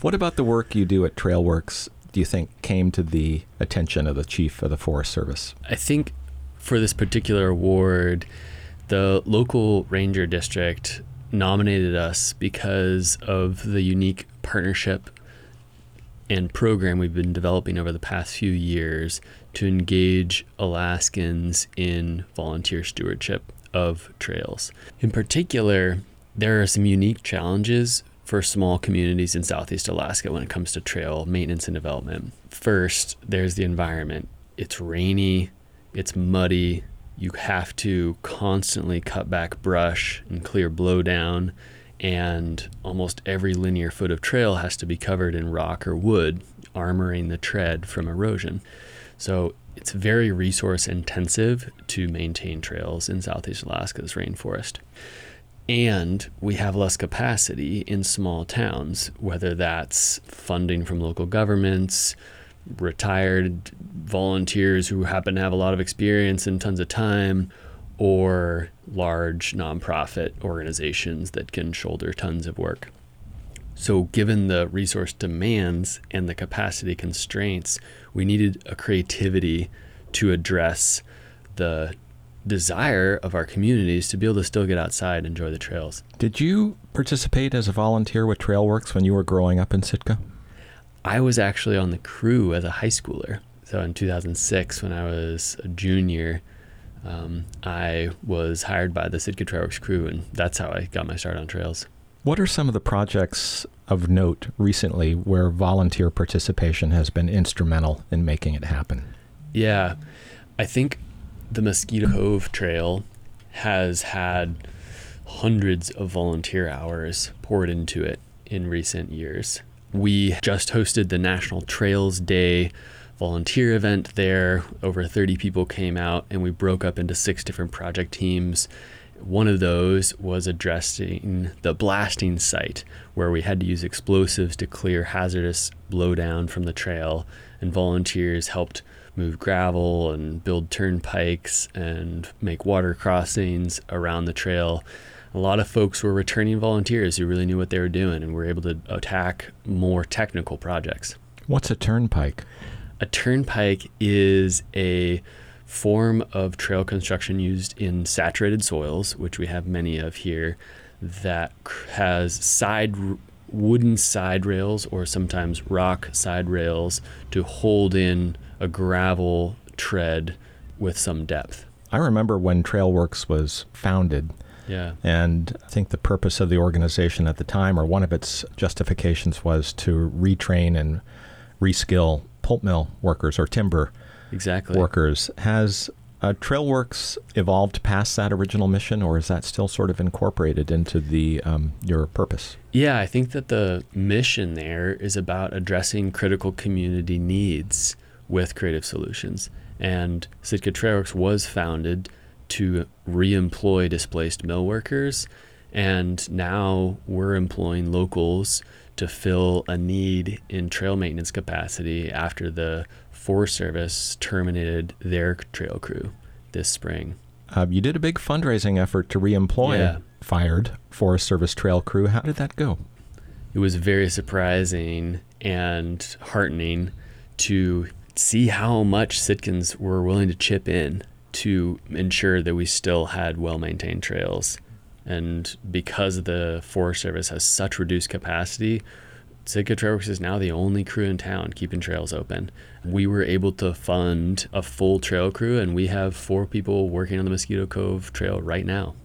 What about the work you do at Trailworks do you think came to the attention of the chief of the Forest Service? I think for this particular award, the local ranger district nominated us because of the unique partnership and program we've been developing over the past few years to engage Alaskans in volunteer stewardship of trails. In particular, there are some unique challenges for small communities in Southeast Alaska when it comes to trail maintenance and development. First, there's the environment. It's rainy, it's muddy, you have to constantly cut back brush and clear blowdown, and almost every linear foot of trail has to be covered in rock or wood, armoring the tread from erosion. So it's very resource intensive to maintain trails in Southeast Alaska's rainforest. And we have less capacity in small towns, whether that's funding from local governments, retired volunteers who happen to have a lot of experience and tons of time, or large nonprofit organizations that can shoulder tons of work. So given the resource demands and the capacity constraints, we needed a creativity to address the desire of our communities to be able to still get outside and enjoy the trails. Did you participate as a volunteer with Trailworks when you were growing up in Sitka? I was actually on the crew as a high schooler. So in 2006, when I was a junior, I was hired by the Sitka Trailworks crew, and that's how I got my start on trails. What are some of the projects of note recently where volunteer participation has been instrumental in making it happen? Yeah, I think the Mosquito Cove Trail has had hundreds of volunteer hours poured into it in recent years. We just hosted the National Trails Day volunteer event there. Over 30 people came out, and we broke up into 6 different project teams. One of those was addressing the blasting site, where we had to use explosives to clear hazardous blowdown from the trail, and volunteers helped move gravel and build turnpikes and make water crossings around the trail. A lot of folks were returning volunteers who really knew what they were doing and were able to attack more technical projects. What's a turnpike? A turnpike is a form of trail construction used in saturated soils, which we have many of here, that has wooden side rails or sometimes rock side rails to hold in a gravel tread with some depth. I remember when Trailworks was founded. Yeah. And I think the purpose of the organization at the time, or one of its justifications, was to retrain and reskill pulp mill workers or timber workers. Has Trailworks evolved past that original mission, or is that still sort of incorporated into the your purpose? Yeah, I think that the mission there is about addressing critical community needs with creative solutions. And Sitka Trailworks was founded to re-employ displaced mill workers, and now we're employing locals to fill a need in trail maintenance capacity after the Forest Service terminated their trail crew this spring. You did a big fundraising effort to re-employ fired Forest Service trail crew. How did that go? It was very surprising and heartening to see how much Sitkans were willing to chip in to ensure that we still had well-maintained trails. And because the Forest Service has such reduced capacity, Sitka Trailworks is now the only crew in town keeping trails open. We were able to fund a full trail crew, and we have 4 people working on the Mosquito Cove Trail right now.